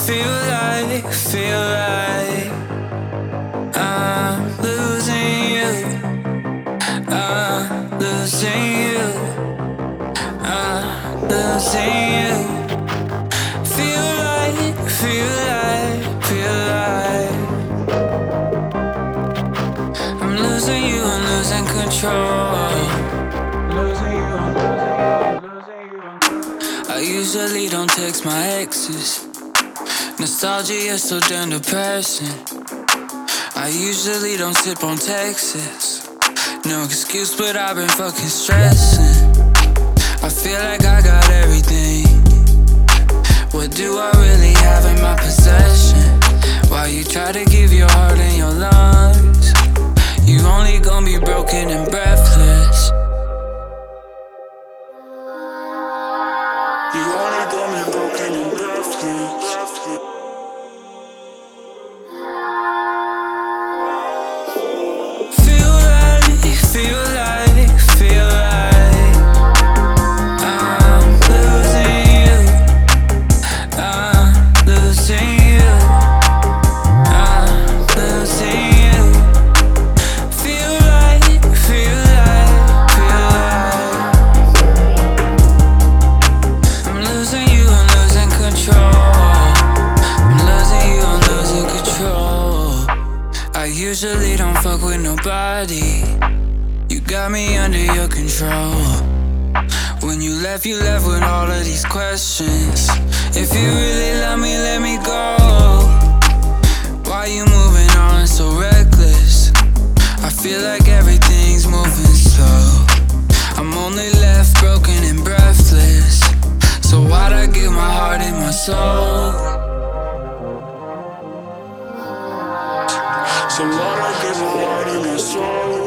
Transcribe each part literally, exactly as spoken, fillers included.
feel like, feel like I'm losing you, I'm losing you, I'm losing you. Feel like, feel like, feel like I'm losing you, I'm losing control. Losing you, I'm losing you, losing you. I usually don't text my exes. Nostalgia is so damn depressing. I usually don't sip on Texas. No excuse, but I've been fucking stressing. I feel like I got everything. What do I really have in my possession? Why you try to give your heart and your lungs? You only gonna be broken and breathless. You only gonna be broken and breathless. Feel like, feel like, feel like I'm losing you, I'm losing you, I'm losing you. Feel like, feel like, feel like I'm losing you, I'm losing control. I'm losing you, I'm losing control. I usually don't fuck with nobody. You got me under your control. When you left, you left with all of these questions. If you really love me, let me go. Why you moving on so reckless? I feel like everything's moving slow. I'm only left broken and breathless. So why'd I give my heart and my soul? So why'd I give my heart and my soul?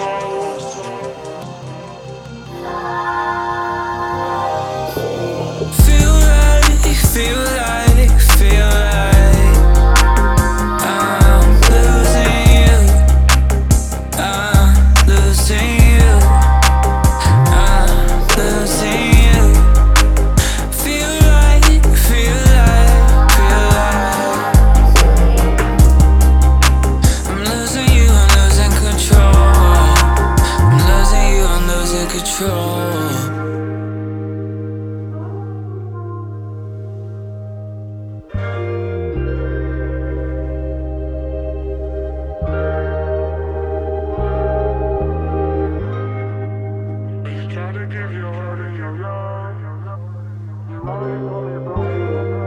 Feel like, feel like, feel like I'm losing you, I'm losing you, I'm losing you. Feel like, feel like, feel like I'm losing you, I'm losing control. I'm losing you, I'm losing control. Try to give your heart and your love. You only, only broken.